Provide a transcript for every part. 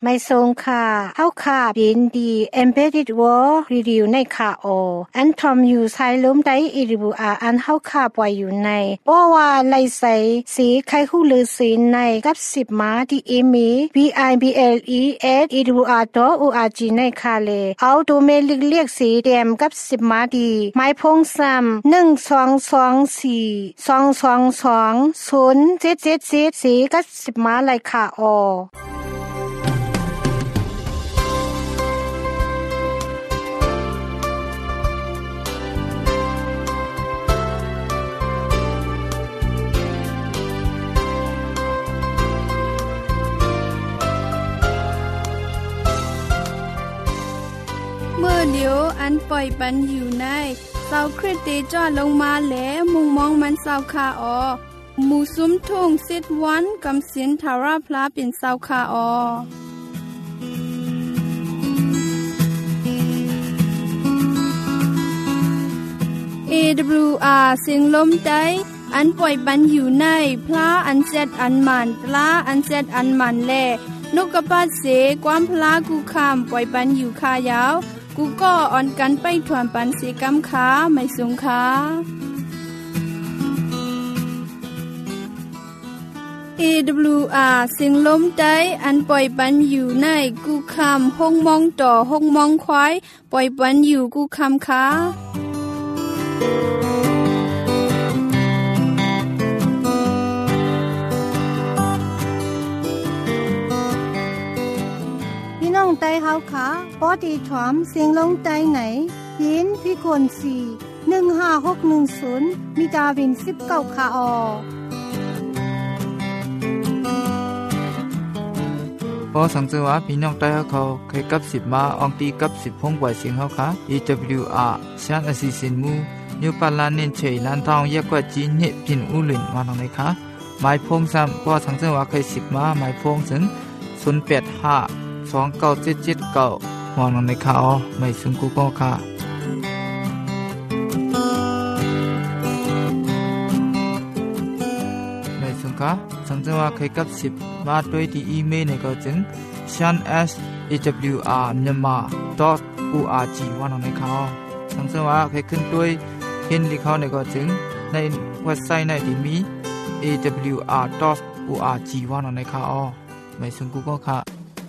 ไม่ทรงค่ะเฮาค่ะบินดี Embedded World Review ในค่ะอันทอมอยู่ใช้ล้มได้อีริบูอันเฮาค่ะปล่อยอยู่ในบ่ว่าไลใส่สีไข่ฮู้ลือสีในกับ10มาที่อีมี bible@edwr.org ในค่ะเลเอาดูเมลิกเรียกสีแดมกับ10มาดีไม้พงซ้ำ1224222077สีกับ10มาไลค่ะเมื่อเดียวอันปล่อยปันอยู่ในเศร้าคริสติจอดลงมาแล้วมุงมองมันเศร้าคาหมู่ซุ้มทุ่งซิดวันกำสินทาราพลาเป็นเศร้าคาAWR เสียงลมใจอันปล่อยปันอยู่ในพระอันเจ็ดอันมันปลาอันเจ็ดอันมันแลนกกระปาดเสความพลากูคำปล่อยปันอยู่คายาวกูก็อ่อนกันไปถวนปันเสกำขาไม่สูงขาAWR เสียงลมใจอันปล่อยปันอยู่ในกูคำห้องมองต่อห้องมองควายปล่อยปันอยู่กูคำขาน้องไต้เฮาค่ะปอดีถอมเสียงลงไต้ไหนยินพี่คน4156110มีดาวิน19ค่ะพอสังเกตว่าพี่น้องไต้เขาเคยกับ10มาอองตีกับ10พงปล่อยเสียงเฮาค่ะ EWR ชานอสิสินมูนิวปาลานินเฉยลันทองแยกกว่าจีนเนปินอุลินมาทางไหนคะหมายพงซ้ำพอสังเกตว่าเคย10มาหมายพงถึง085297779มองลงในข่าวไม่ซึ่งกูก็ค่ะไม่ซึ่งค่ะสังเกตว่าเคยกับ10มาด้วยที่อีเมลเนี่ยก็จึง shan@awr.myanmar.org ว่าลงในข่าวสังเกตว่าเคยขึ้นด้วยเห็นที่เขาเนี่ยก็จึงในเว็บไซต์ในที่มี awr.org ว่าลงในข่าวไม่ซึ่งกูก็ค่ะ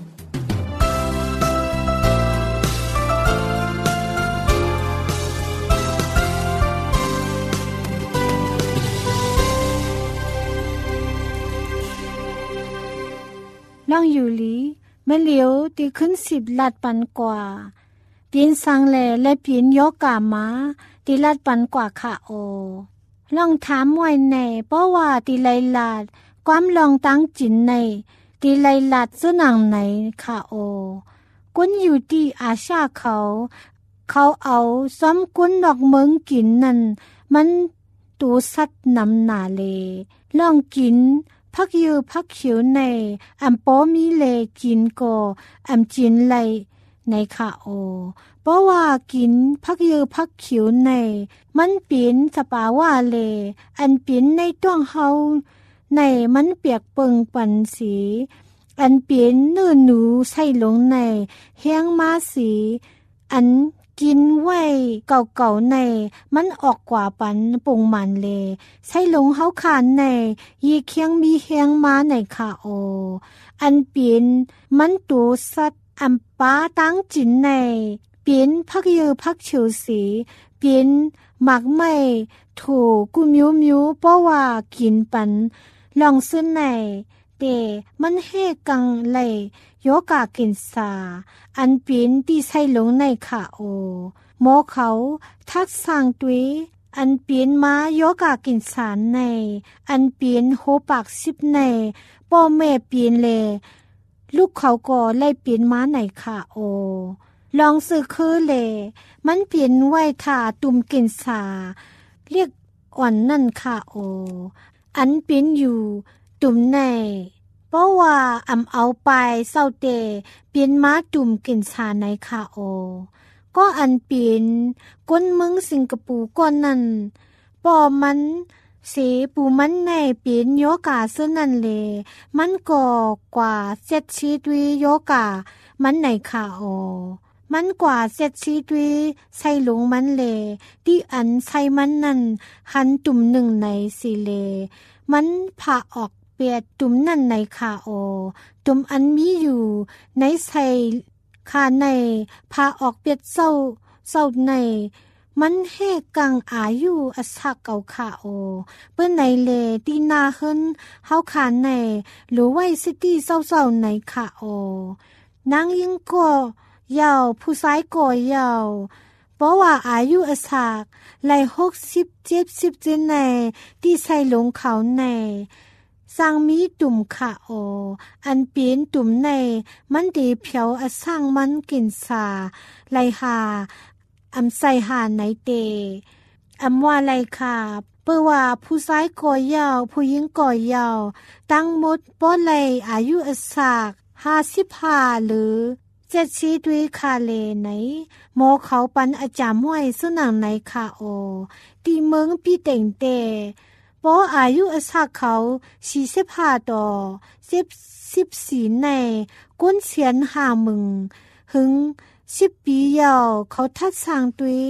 ล่องอยู่ลีแม่เหลียวตีขึ้น10ลัดปันกว่าปีนสังแลและปีนยกกามาตีลัดปันกว่าค่ะล่องถามไว้แน่เพราะว่าตีไลลาดความลองตั้งจินในตีไลลาดสุนังไหนค่ะกุนอยู่ที่อาชาเขาเอาซ้อมกุนดอกเมืองกินนั่นมันตูสัดนำหนาเลลองกินพักยือพักเขียวในอัมโปมีเลกินก็อัมจินไลในค่ะเพราะว่ากินพักยือพักเขียวในมันปีนสปาว่าเลอันปีนในต้องเฮาในมันเปียกเปิงปันสีอันเปลี่ยนเนื้อหนูใส่ลงในแห้งมาสีอันกินไว้เก่าๆในมันออกกว่าปันปงมันเลใส่ลงเฮาคานในยีเคียงมีแห้งมาในค่ะอันเปลี่ยนมันตูสัดอัมป้าตั้งจินในเปลี่ยนพักยือพักเฉียวสีเปลี่ยนหมักไม่ถูกกุมิวเพราะว่ากินปันลองซื้อในแต่มันเฮกังไหลโยกากินสาอันเปลี่ยนที่ใส่ลงในค่ะหมอเขาทักสั่งตุยอันเปลี่ยนมาโยกากินสารในอันเปลี่ยนโหปากซิบในพ่อแม่เปลี่ยนเลลูกเขาก็ไล่เปลี่ยนมาไหนค่ะลองซื้อคือเลมันเปลี่ยนไว้ถ่าตุ่มกินสาเรียกอ่อนนั่นค่ะอันเปลี่ยนอยู่ตุ่มในเพราะว่าเอาไปเศร้าเตเปลี่ยนมาตุ่มกินชาในค่ะก็อันเปลี่ยนก้นเมืองสิงคโปร์ก้อนนั้นปอมันสีปูมันในปีนโยกาซึ่งนั่นเลยมันก็กว่าเจ็ดชีวิตโยกามันในขาโอมันกว่าเจ็ดชีวิตใส่หลงมันเลยที่อันใส่มันนั่นหันตุ่มหนึ่งในสีเลมันผ่าออกเปียดตุ่มนั่นในขาโอตุ่มอันมีอยู่ในใส่ขาในผ่าออกเปียดเศร้าในมันเฮกังอายุอสักเก่าขาโอเปิ้นในเลตีนาหึนเฮาขาในหรือไว้สิตี้เศร้าๆในขาโอนางยิงก็ยาวผู้ซ้ายก็ยาวเพราะว่าอายุอสักไหล60-70เจนในที่ใส่ลงเขาในสังมีตุ่มขาโออันเปลี่ยนตุ่มในมันดีเพียวอสังมันกินสาไหลหาอำใส่หาไหนเตอำว่าไรค่ะเพื่อว่าผู้ซ้ายก่อยาวผู้หญิงก่อยาวตั้งหมดป้อไลอายุอสาก55หรือ70ด้วยคาเลไหนหมอเขาปันอาจารย์ห้วยสุนังในคาโอที่เมืองปีเต็งเตป้ออายุอสากเขา45ต่อ14ในก้นเสียนหามึงหึง10 ปียาวเขาทัดสร้างตุย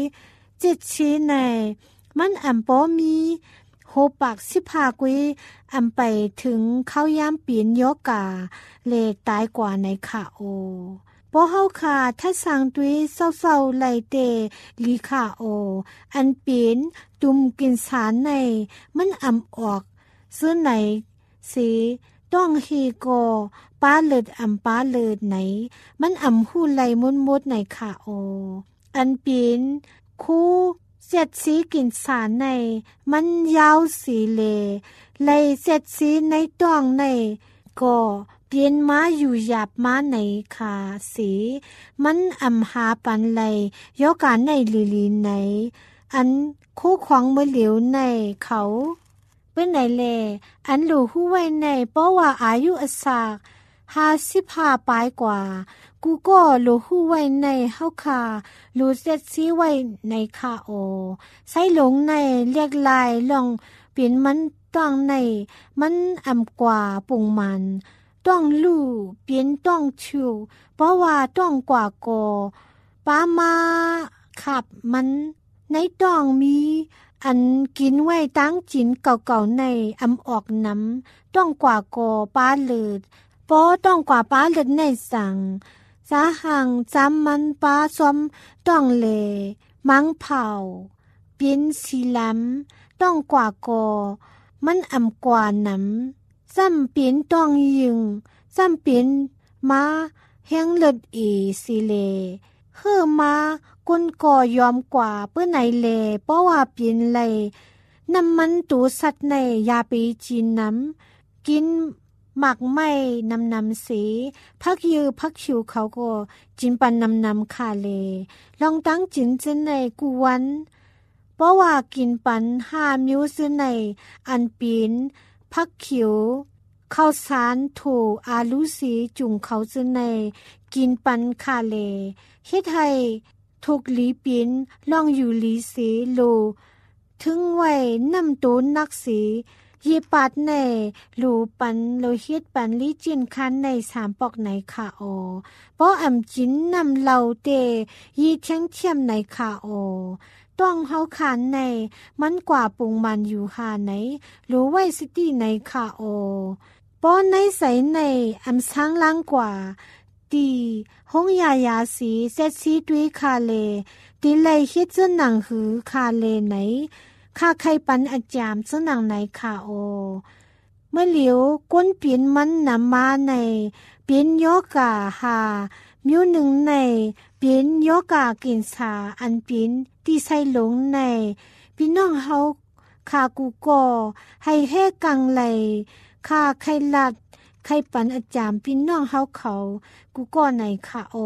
7ชีในมันอ่ำป้อมีโหปาก15กุยอ่ำไปถึงเข้ายามปีนโยกาเลตายกว่าในขาโอป้อเฮาขาทัดสร้างตุยเศร้าๆไหลเตลีขาโออันปีนตุ่มกินสารในมันอ่ำออกซื้อไหนสีต้องฮีโกป้าเลิดอำป้าเลิดไหนมันอำหูไหลมุดในขาโออันปีนคู่เจ็ดสีกินสารในมันยาวสีเลไหลเจ็ดสีในต้องในก็เปลี่ยนมาอยู่หยาบมาในขาสีมันอำหาปันไหลยกานในลีในอันคู่ของเมื่อเหลียวในเขาเป็นไหนเลอันหลูหู้ไว้ในเพราะว่าอายุอสาก55ปลายกว่ากูก็หลูหู้ไว้ในเฮาคาหลูเซ็ดซีไว้ในคาโอใส่หลงในเรียกลายลองเปลี่ยนมันต้องในมันอ่ำกว่าปุ่งมันต้องลู่เปลี่ยนต้องชิวเพราะว่าต้องกว่าโกป้ามาขับมันในต้องมีอันกินไว้ตั้งจินเก่าๆในอำออกน้ำต้องกว่าโกป้าเลิดปอต้องกว่าป้าเลิดในสั่งสาหังจำมันป้าซ้อมต้องเลมังเผาเปลี่ยนสีล้ำต้องกว่าโกมันอำกว่าน้ำซ้ำเปลี่ยนต้องยิงซ้ำเปลี่ยนมาแห้งเลิดอีสิเลเฮือมากุนก่อยอมกว่าเปื้อไหนเลเพราะว่าเปลี่ยนไหลน้ำมันตูสัตว์ในยาปีจีนน้ำกินหมักไม่นำสีพักยือพักชิวเขาก็จินปันนำคาเลลองตั้งจินเจนในกูวันเพราะว่ากินปัน5 มิ้วซื้อในอันปีนพักขิวข้าวสารถูอาลูสีจุ่งเขาซื้อในกินปันคาเลเฮ็ดให้ทุกลีปีนลองอยู่ลีสีโลถึงไว้นำตูนนักสียีปัดในหลูปันโลหิตปันลิจินคันใน3ปอกในขาโอเพราะอำจินนำเหล่าเตยีเทียงเทียมในขาโอต้องเฮาขานในมันกว่าปุงมันอยู่หาไหนหรือไว้ซิตี้ในขาโอป้อนในใสในอำช้างล้างกว่าตีห้องยาสีเซตซีด้วยคาเลตีไลฮิตเจนหนังหือคาเลไหนข้าใครปันอาจามเจนหนังไหนคาโอเมื่อเหลียวก้นเปลี่ยนมันนำมาในเปลี่ยนโยกาหามิวหนึ่งในเปลี่ยนโยกากินสาอันเปลี่ยนที่ใส่หลงในพี่น้องเฮาคากูก็ให้แห่กังไหลคาใครลัดใครปันอาจารย์พี่น้องเฮาเขากูก็ในค่ะโอ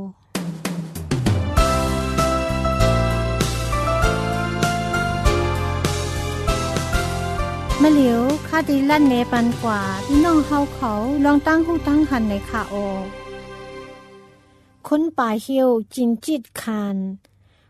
มะเหลียวข้าดีลั่นเนปันกว่าพี่น้องเฮาเขาลองตั้งหูตั้งหันในค่ะโอคนป่าเหี่ยวจินจิตคาน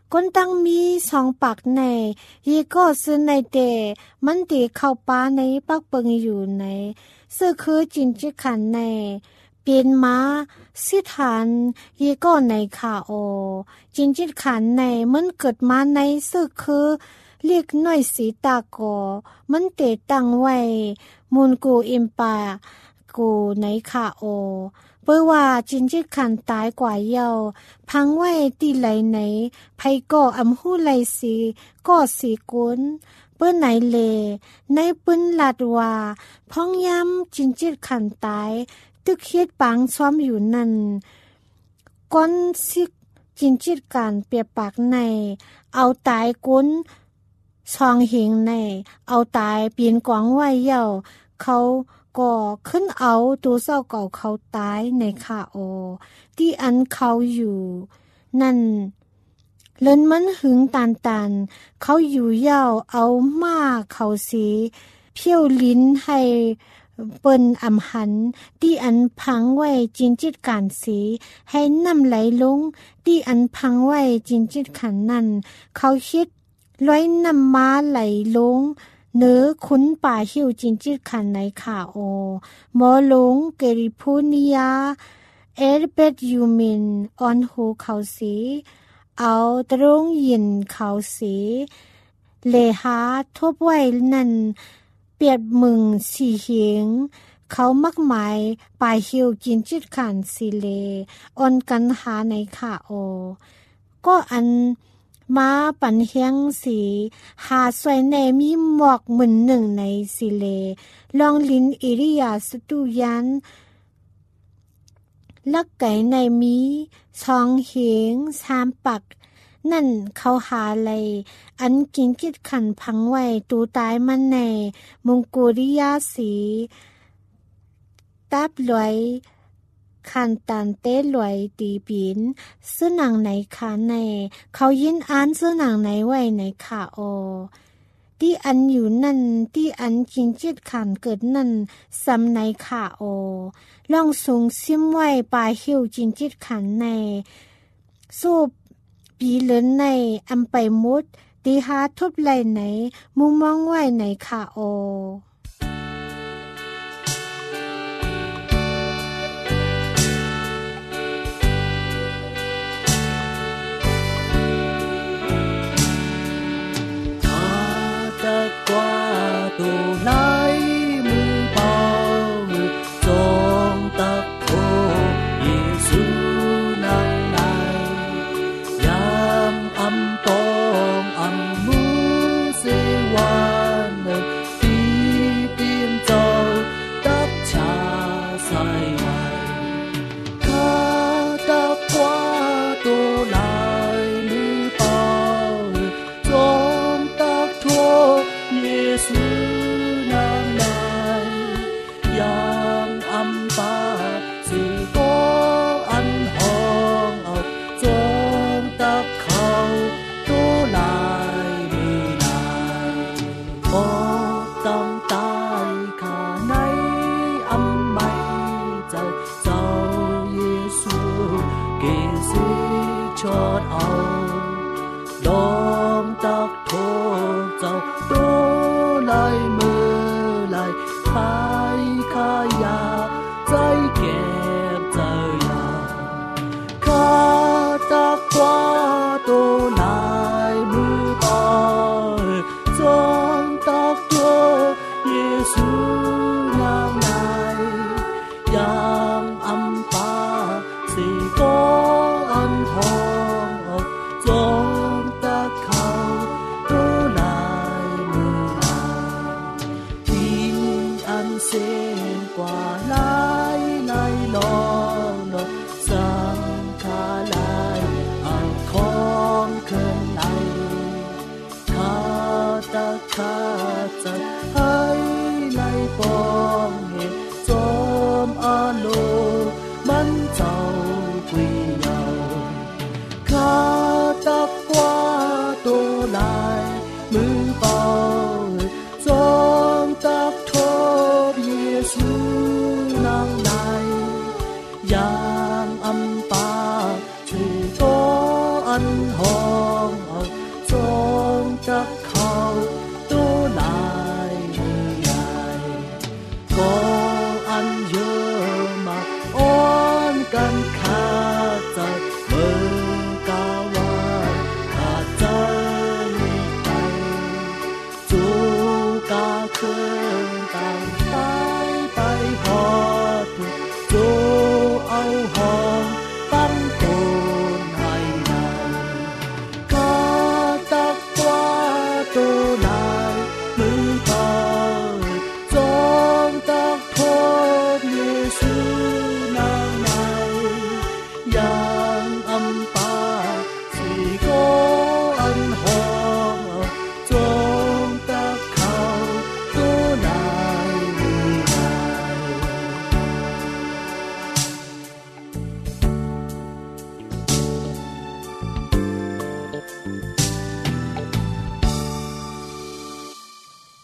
คนตั้งมี2ปากในยีก็ซื้อในเตมันตีเข้าป้าในปักเปิงอยู่ในซึ่งคือจินจิขันในเป็นมาสิฐานยีก็ในขาโอจินจิขันในมันเกิดมาในซึ่งคือเรียกน้อยสีตาโกมันเตตั้งไว้มูลกูอิมปากูในขาโอเพื่อว่าจินจิตขันตายกว่าเยาพังไว้ตีไหลไหนไพก็อำหูไหลสีก็สีกุนเพื่อไหนเลในปืนลัดว่าพ้องย้ำจินจิตขันตายตึกเฮ็ดปังซ้อมอยู่นั่นก้อนซิกจินจิตการเปียปากในเอาตายกุนซองเหงในเอาตายเปลี่ยนกวางไว้เยาเขาก็ขึ้นเอาตัวเศร้าเก่าเขาตายในขาโอที่อันเขาอยู่นั่นเลินมันหึงตานเขาอยู่ยาวเอามาเขาสีเพี้ยวลิ้นให้เปิ้นอำหันที่อันพังไว้จินจิตการสีให้น้ำไหลลงที่อันพังไว้จินจิตขันนั่นเขาคิดร้อยน้ำม้าไหลลงเนื้อคุ้นป่าหิวจินจิตขันในขาโอหมอลงเกริพูนิยาเอรเบตยูมินออนหูเขาสีเอาตรงยินเขาสีเลหาทบไว้นั่นเปียดมึงสีเหียงเขามักหมายป่าหิวจินจิตขันสีเลออนกันหาในขาโอก็อันมาปันเฮียงสีหาสวยในมีหมอกเหมือนหนึ่งในสิเลลองลิ้นอิริยาสตุยันลักไก่ในมีช่องเหียง3ปักนั่นเขาหาเลยอันกินกิดขันพังไว้ตูตายมันในมงกุริยาสีตับลอยขันตันเต้ลอยตีปีนซื้อหนังไหนขาในเขายินอ่านซื้อหนังไหนไว้ในขาโอที่อันอยู่นั่นที่อันจินจิตขันเกิดนั่นซ้ำในขาโอลองสูงซิมไว้ปลายหิวจินจิตขันในสูบปีเลินในอำไปมุดตีหาทุบไหลไหนมุมมองไว้ในขาโอมันเจ้ากุย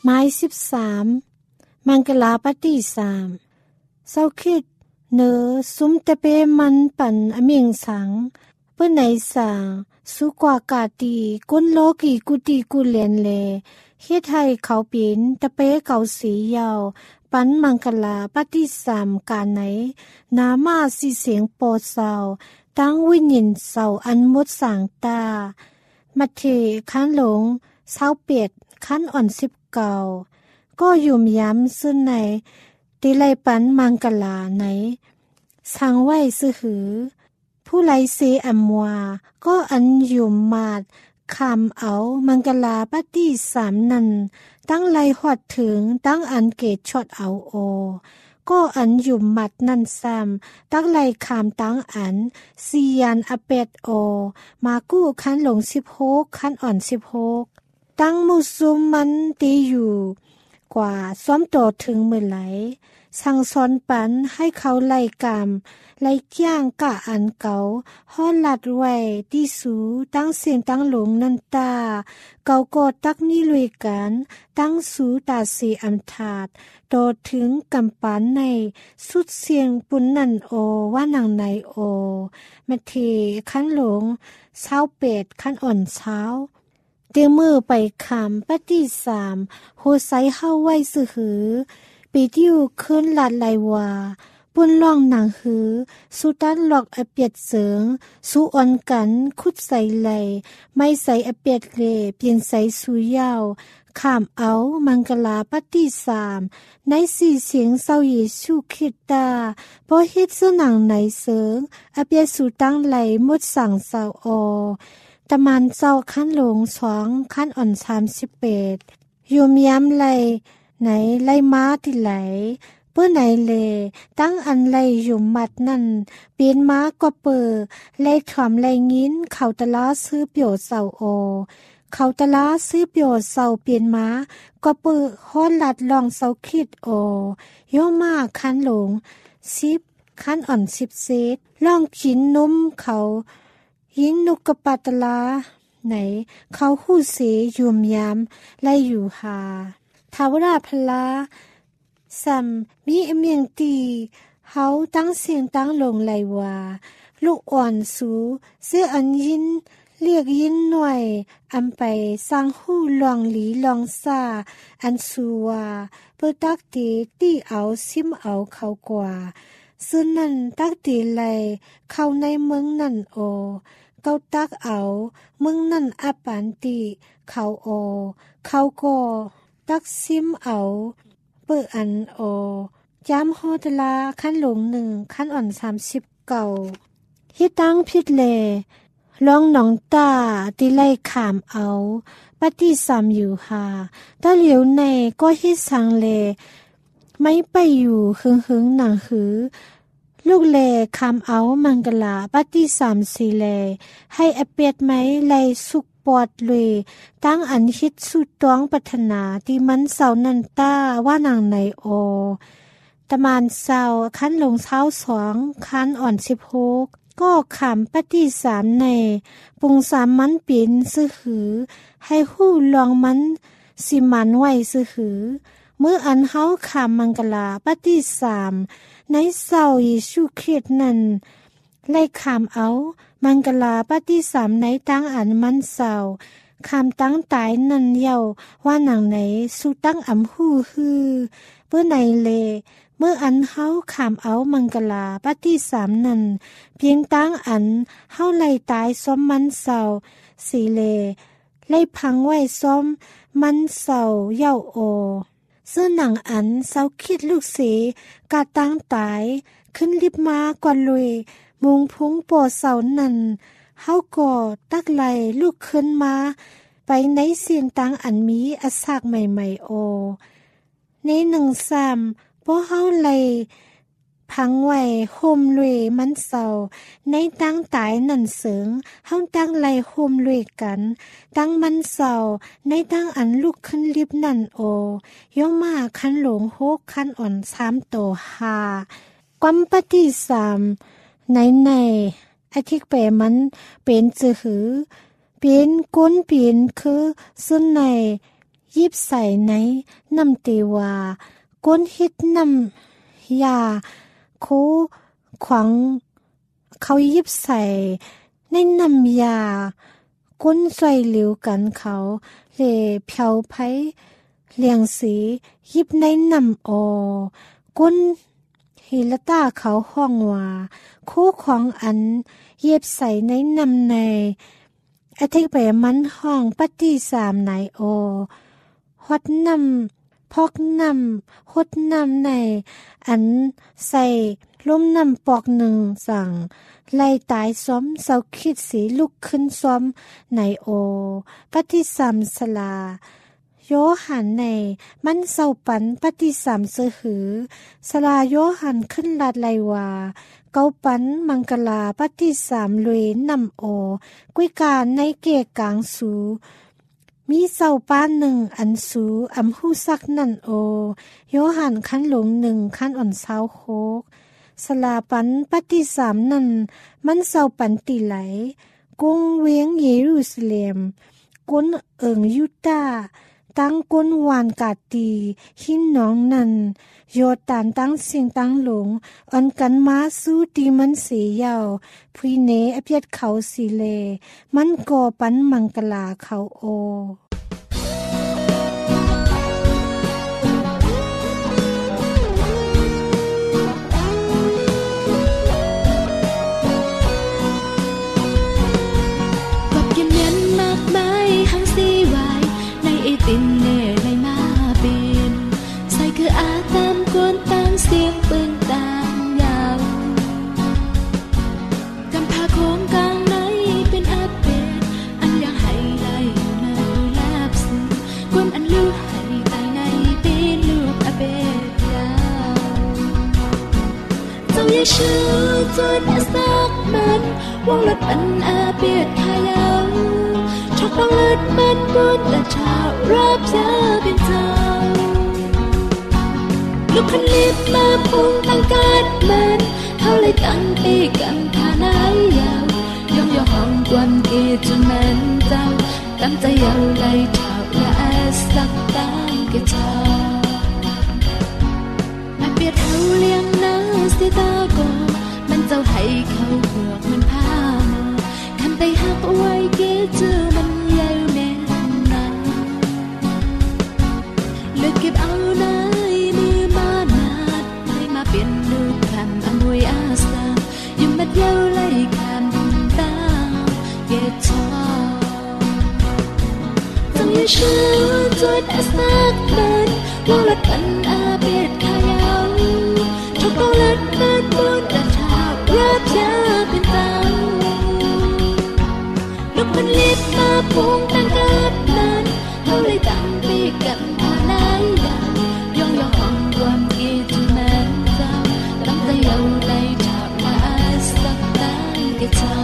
ไม้13มังกลาปฏิ3เศร้าคิดเนอสุมตะเปมันปันอเมียงสังเปิ้นไหนสางสุกว่ากาตีกุนโลกีกุติกุเลียนเลเฮ็ดให้เขาเป็นตะเปเก่าสียาวปันมังกลาปฏิ3กาไหนนามาสิเสียงโปเศร้าตั้งวิญญาณเศร้าอันมดสางตามัทเทคันหลงเศร้าเป็ดคันอ่อน19ก็ยุ่มย้ำซึ่งในติไลปันมังกลาไหนสังไว้ซื่อหือผู้ไลเสอัมวาก็อันยุ่มมาดคำเอามังกลาปฏิ3นั้นตั้งไลหอดถึงตั้งอันเกตช็อดเอาโอก็อันยุ่มมัดนั่นซ้ำตั้งไลคำตั้งอันซียันอเปดโอมากู้คันหลง16คันอ่อน16ตั้งมุซุมมันตีอยู่กว่าซ้อมโตถึงเมื่อไหลสั่งสอนปันให้เขาไล่กามไล่จ้างกะอันเก่าฮ้อนลัดไว้ที่สูตั้งเสียงตั้งหลงนันตาเก่าก็ตักมีลุยกันตั้งสูตาสีอำถาดโตถึงกำปานในสุดเสียงปุ่นนันโอว่านังในโอแม่เทคันหลงเช้าเป็ดคันอ่อนเช้าเตียมือไปคำปฏิ3โหไซเฮาไว้ซื่อหือปีที่อยู่ขึ้นลาดไหลวาปุ่นล่องหนังหือสุตันหลอกอเปียดเสิงสู้อ่อนกันคุดใส่ไหลไม่ใส่อเปียดเลเปลี่ยนใส่สุยาวข้ามเอามังกลาปฏิ3ในสี่เสียงเศร้าเยซูคริสตาพอเฮ็ดสนังไหนเสิงอเปียดสุตั้งไหลมดสั่งเศร้าอตะมันเจ้าขั้นหลง2ขั้นอ่อน38ยุมย้ำไหลไหนไหลม้าที่ไหลเพื่อไหนเลตั้งอันไหลยุมมัดนั่นเปลี่ยนม้าก็เปิดไหลถอมไหลงิ้นเขาตะล้าซื้อเปียวเศร้าโอเขาตะล้าซื้อเปียวเศร้าเปลี่ยนม้าก็เปิดฮ้อนลัดลองเศร้าคิดโอย่อมาขั้นหลง10ขั้นอ่อน10เซตลองกินนมเขายิงนุกกะปาตลาไหนเขาหู้เสยุมยามไล่อยู่หาทาวราพลาซัมมีเมียงตีเฮาตั้งเสียงตั้งลงไหลว่าลูกอ่อนสูเสื้ออันยินเรียกยินหน่วยอำไปสร้างหู้ลองหลีลองซาอันสูว่าเปิดตักตีตีเอาซิมเอาเขากว่าซึ่งนั่นตักตีไหลเข้าในเมืองนั่นโอเก้าตักเอามึงนั่นอาปานติเขาโอเขาก็ตักซิมเอาเปิดอันโอย้ำโฮตลาขั้นหลง1ขั้นอ่อน39ฮิตังพิดเลลองหนองตาติไล่ขามเอาปฏิ3อยู่หาตาเหลียวในก็ฮิสังเลไม่ไปอยู่หึงหนังหือลูกเลคำเอามังกลาปฏิ3สีเลให้อเปียดไม้ไลสุกปอดเลยตั้งอันคิดสุดต้องปัฒนาที่มันเสานันตาว่านางในโอตะมานเสาขั้นลงเช้า2ขั้นอ่อน16ก็ขำปฏิ3ในปุง3มันปีนซื้อหือให้หู้ลองมันสิมันไว้ซื้อหือเมื่ออันเฮาขำมังกลาปฏิ3ในเศร้าเยซูคริสต์นั้นไล่ขามเอามังกลาปฏิ3ในตั้งอันมันเศร้าขามตั้งตายนั่นเยาว่าหนังไหนสู้ตั้งอำหู้ฮือเพื่อไหนเลเมื่ออันเฮาขามเอามังกลาปฏิ3นั้นเพียงตั้งอันเฮาไล่ตายซ้อมมันเศร้าสีเลไล่พังไว้ซ้อมมันเศร้าเย้าโอซึ่งหนังอันเศร้าคิดลูกเสกาตั้งตายขึ้นลิบมากว่าลุยมุงพุงปอเสานั่นเฮาก็ตักไหลลูกขึ้นมาไปในเสียงตังอันมีอสากใหม่ๆโอใน1-3พอเฮาไหลพังไว้โฮมลุยมันเศร้าในตั้งตายนั่นเสงเฮาตั้งไหลโฮมลุยกันตั้งมันเศร้าในตั้งอันลูกขึ้นลิบนั่นโอย่อมาคันหลง6คันอ่อน3โต5ความปฏิ3ในอธิกเปมันเป็นจือหือเป็นก้นเปลี่ยนคือซึ่งในยิบใส่ในน้ำเตวาก้นฮิตน้ำยาโคขวางเขายิบใส่ในน้ำยาก้นใส่เหลวกันเขาเลเผาไผเลียงสียิบในน้ำก้นฮิลตาเขาห้องว่าคู่ของอันเย็บใส่ในน้ำในอธิไปมันห้องปฏิสามไหนฮอดน้ำพอกน้ำฮดน้ำในอันใส่ล้มน้ำปอกหนึ่งสั่งไล่ตายซ้อมเสาคิดสีลุกขึ้นซ้อมในปฏิสามสลาโยหันในมันเศร้าปันปฏิสามเสหือสลาโยหันขึ้นลาดไลวาเกาปันมังกลาปฏิสามลุยนำกุ้ยการในเกกางสูมีเศร้าป้านหนึ่งอันสูอำหูซักนั่นโยหันขั้นหลงหนึ่งขั้นอ่อนเศร้าโคกสลาปันปฏิสามนั่นมันเศร้าปันติไหลกุ้งเวียงเยรูซาเล็มกุนยูดาตั้งก้นวานกาตีหินน้องนันโยตานตั้งเสียงตั้งหลงอันกันมาสู้ตีมันเสียยาวพุยเนอเพียดเขาสีเลมันก่อปันมังกลาเขาตินเล่ไลมาเป็นใส่คืออาตามกวนตามเสียงปืนตามยาวกำพาโค้งกลางในเป็นอาเป็นอันยังให้ได้อยู่ในลาบซึ้งกวนอันลูกให้ตายในเป็นลูกอาเป็นยาวเจ้าอย่าชื่อจนอาสักมันวงหลัดอันอาเปียดขายาวชอบต้องเลือดมันบนแต่ชารับเธอเป็นเจ้าลูกคันลิบมาพุ่งตั้งกาดมันเขาเลยตั้งปีกันทานายยาวยองยองห้องกวนเกจนมันเจ้าตั้งใจยาวเลยเท่าและสักตั้งเกจามาเปียดเขาเลี้ยงน้าสิตาโกมันเจ้าให้เขาพวกมันพามาคันไปหักไว้เกจมันยาวแม่เลือกเก็บเอาในมือมานาดให้มาเป็นลูกคำอมวยอาสายิ่งมัดเย้าไล่คำตาเกจอต้องอย่าเชื่อจนอาสักมันวงหลัดปันอาเบียดขายาวชอบต้องเลือดมันบนกระถางรับยาเป็นเต้าลูกมันลิบมาพุ่งตั้งกับมันเขาเลยตั้งปีกันยองยองห้องความคิดมันเจ้าตั้งแต่ยาวเลยชอบมาสักตั้งกระจา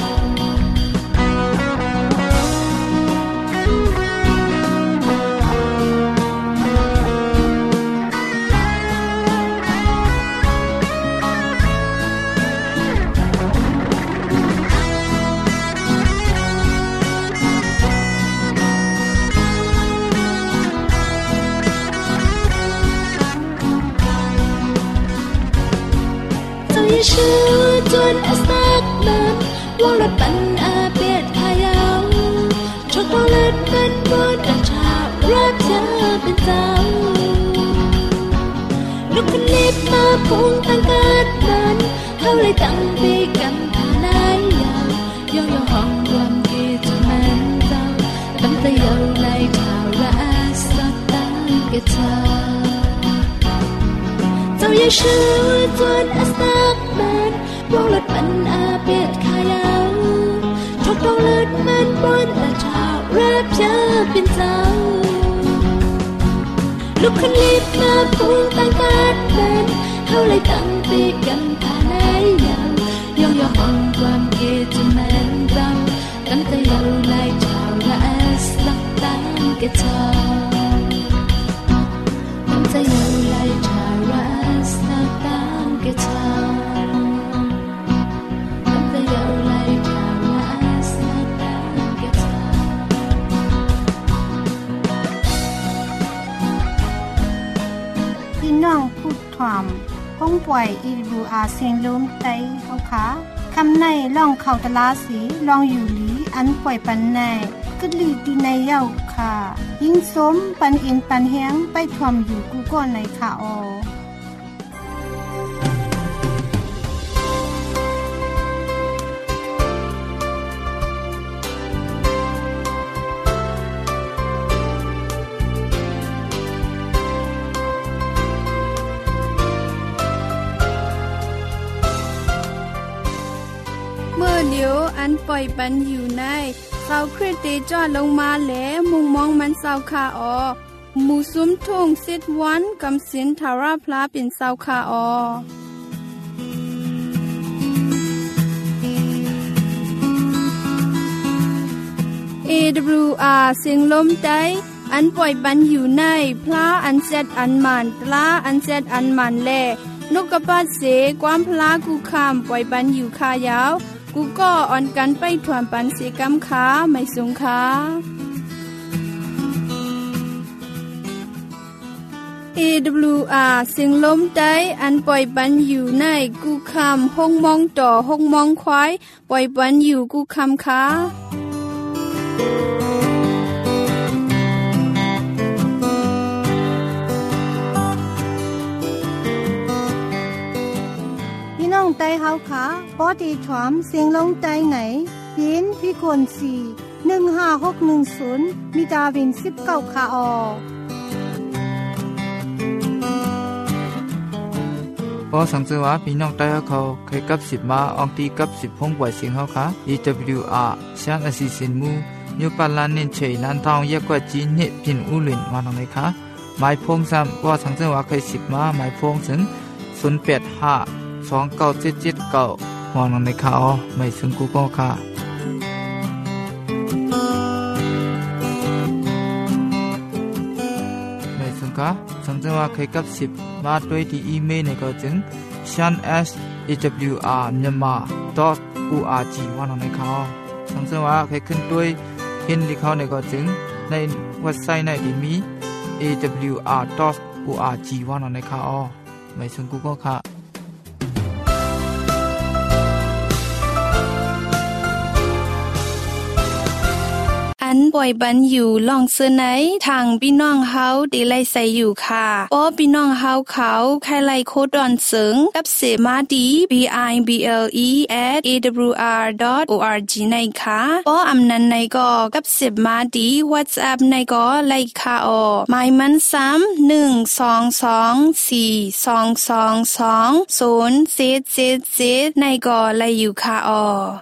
ชื่อจนอาสักมันวงหลัดปันอาเปียดขายาวชอบต้องเลือดมันบนกระชากรับเธอเป็นเจ้าลูกคนลิบมาพุ่งตั้งกาดมันเขาเลยตั้งปีกันทานายยาวยองยองห้องความคิดมันเจ้าตั้งแต่ยาวเลยเท่าและสักตั้งกระชากเจ้าอย่าชื่อจนอาสักมันวงหลัดปันอาเปียดขายาวชอบต้องเลือดมันบนแต่ชารับเธอเป็นเจ้าลูกคนลิบมาพุ่งตั้งกาดมันเขาเลยตั้งปีกันทานายยาวยองยองห้องความคิดมันเจ้าตั้งแต่ยาวเลยเท่าและสักตั้งกระจาตั้งแต่ยาวเลยเท่าและสักตั้งกระจางป่วย AWR เสียงลมไต้เฮาค่ะคำในล่องเข้าตลาสีลองอยู่หลีอันป่วยปันในกึดลีตีในเย้าค่ะยิ่งสมปันอินปันแฮงไปทวมอยู่กูก่อนในค่ะออเมื่อเดียวอันปล่อยปันอยู่ในเสาคริสติจอดลงมาแหลมุงมองมันเสาคาออหมู่ซุ้มทุ่งสิทวันกำสินทาราพลาเป็นเสาคาออAWR เสียงลมไต้อันปล่อยปันอยู่ในพลาอันเซตอันมันตลาอันเซตอันมันแลนกกระปาเสความพลากูคำปล่อยปันอยู่คายาวกูก็อ่อนกันไปถวนปันเสกำขาไม่สูงขาAWR เสียงลมไต้อันปล่อยปันอยู่ในกูคำห้องมองต่อห้องมองควายปล่อยปันอยู่กูคำขาน้องไต้เฮาค่ะปอดีถวมเสียงลงไต้ไหนพินพิกล4156110มีดาวิน19ค่ะออพอสังเกตว่าพี่น้องไต้เขาเคยกับ10มาอองตีกับ10พงป่วยเสียงเฮาค่ะ AWR ชานอสิสินมูยูปาลานเนเชยลันทองเยกว่าจีนเนพินอูลินมาตรงไหนคะหมายพงซ้ำว่าสังเกตว่าเคย10มาหมายพงถึง085297779มองในข่าวไม่ซึ่งกูก็ค่ะไม่ซึ่งค่ะสังเกตว่าเคยกับ10มาด้วยที่อีเมลในก็จึง shan@awr.org มองในข่าวสังเกตว่าเคยขึ้นด้วยเห็นที่เขาในก็จึงในเว็บไซต์ในที่มี awr.org มองในข่าวไม่ซึ่งกูก็ค่ะอันป่วยบันอยู่ลองเสื้อไหนทางพี่น้องเฮาดีไลใส่อยู่ค่ะป้อพี่น้องเฮาเขาใครไลโคดอนเสิงกับเสมาดี bible@awr.org ในค่ะป้ออำนันในก็กับเสมาดี WhatsApp ในก็ไลค่ะออหมายมันซ้ำ12242222077ในก็ไลอยู่ค่ะออ